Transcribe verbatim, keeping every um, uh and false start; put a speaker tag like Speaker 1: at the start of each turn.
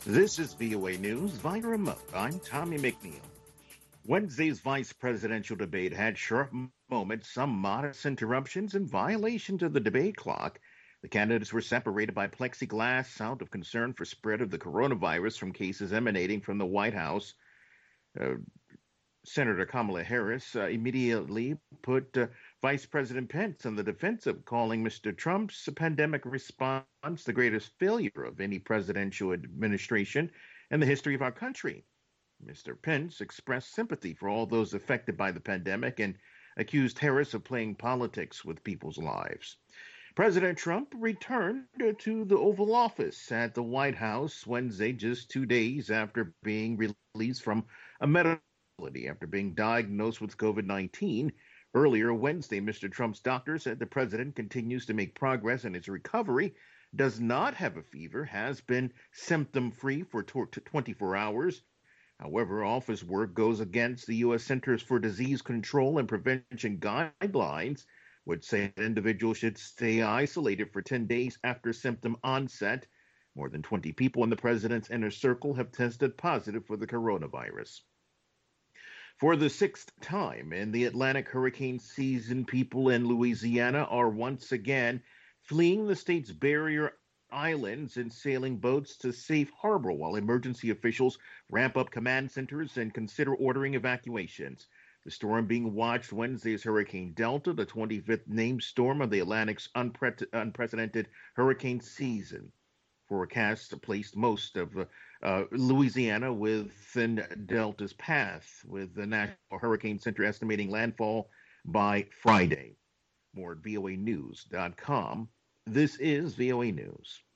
Speaker 1: This is V O A News via remote. I'm Tommy McNeil. Wednesday's vice presidential debate had sharp moments, some modest interruptions, and violations of the debate clock. The candidates were separated by plexiglass out of concern for spread of the coronavirus from cases emanating from the White House. Uh, Senator Kamala Harris uh, immediately put uh, Vice President Pence on the defensive, calling Mister Trump's pandemic response the greatest failure of any presidential administration in the history of our country. Mister Pence expressed sympathy for all those affected by the pandemic and accused Harris of playing politics with people's lives. President Trump returned to the Oval Office at the White House Wednesday, just two days after being released from a medical facility after being diagnosed with COVID nineteen. Earlier Wednesday, Mister Trump's doctor said the president continues to make progress in his recovery, does not have a fever, has been symptom-free for twenty-four hours. However, office work goes against the U S Centers for Disease Control and Prevention guidelines, which say an individual should stay isolated for ten days after symptom onset. More than twenty people in the president's inner circle have tested positive for the coronavirus. For the sixth time in the Atlantic hurricane season, people in Louisiana are once again fleeing the state's barrier islands and sailing boats to safe harbor while emergency officials ramp up command centers and consider ordering evacuations. The storm being watched Wednesday is Hurricane Delta, the twenty-fifth named storm of the Atlantic's unpre- unprecedented hurricane season. Forecasts placed most of uh, uh, Louisiana within Delta's path, with the National Hurricane Center estimating landfall by Friday. More at V O A news dot com. This is V O A News.